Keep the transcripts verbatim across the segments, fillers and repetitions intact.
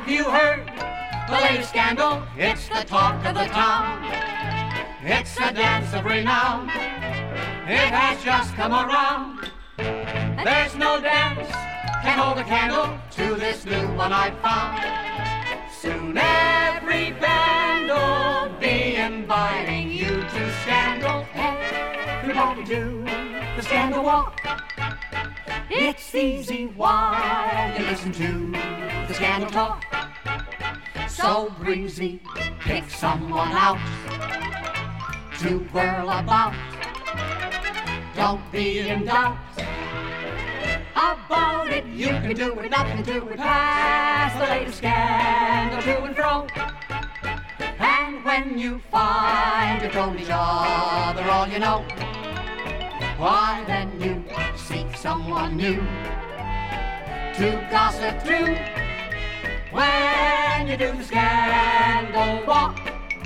Have you heard the latest scandal? It's the talk of the town. It's a dance of renown. It has just come around. There's no dance can hold a candle to this new one I've found. Soon every band'll be inviting you to scandal. Everybody do the scandal walk. It's easy while you listen to the scandal talk. So breezy, pick someone out to whirl about. Don't be in doubt about it. You can do it, nothing to it. Pass the latest scandal to and fro. And when you find you've told each other all you know, why then you seek someone new to gossip to when you do the scandal walk.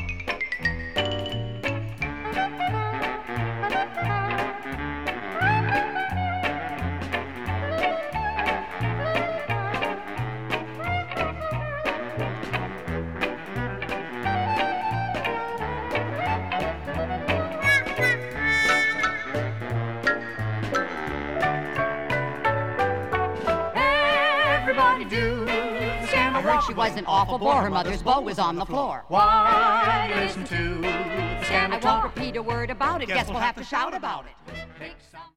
Everybody do the scandal walk. She was an awful bore. Her mother's beau was on the floor. Why listen to the scandal I talk? won't repeat a word about it. Guess we'll have to shout about it. Pick some